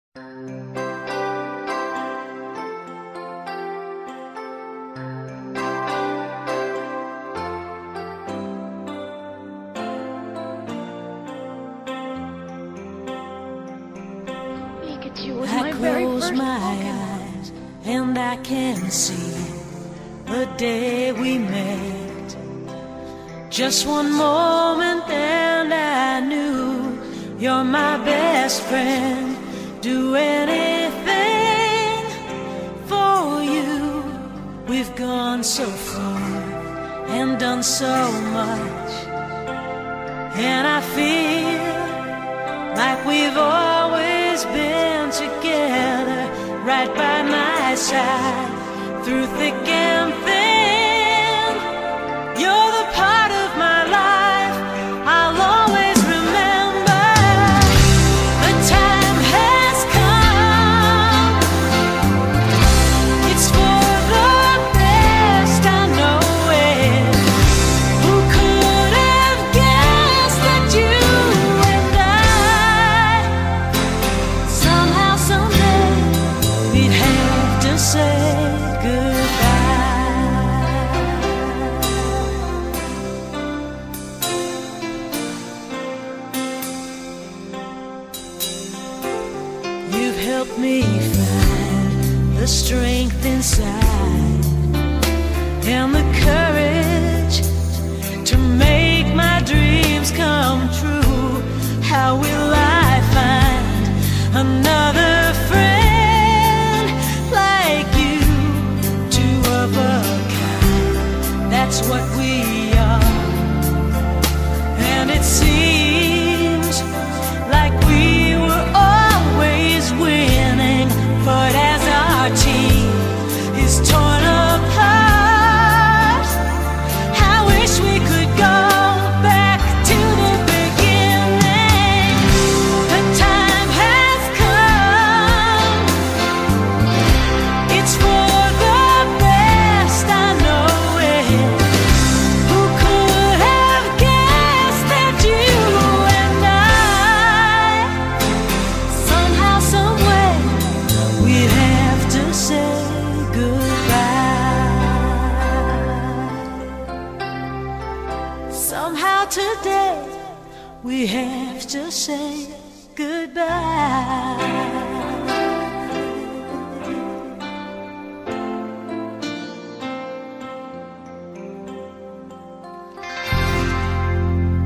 I close my eyes and I can see the day we met. Just one moment and I knew you're my best friend. Do anything for you. We've gone so far and done so much, and I feel like we've always been together, right by my side, through thick and thin. You're the part of my life I'll always remember. The time has come. It's for the best, I know it. Who could have guessed that you and I, somehow, someday, we'd have to say help me find the strength inside and the courage to make my dreams come true. How will I find another friend like you? Two of a kind, that's what we are. And it seems like we were always winning, but as our team is torn apart, I wish we could go back to the beginning. The time has come. It's for the best, I know it. Who could have guessed that you and I, somehow, someway, we'd have to say goodbye. Somehow today we have to say goodbye.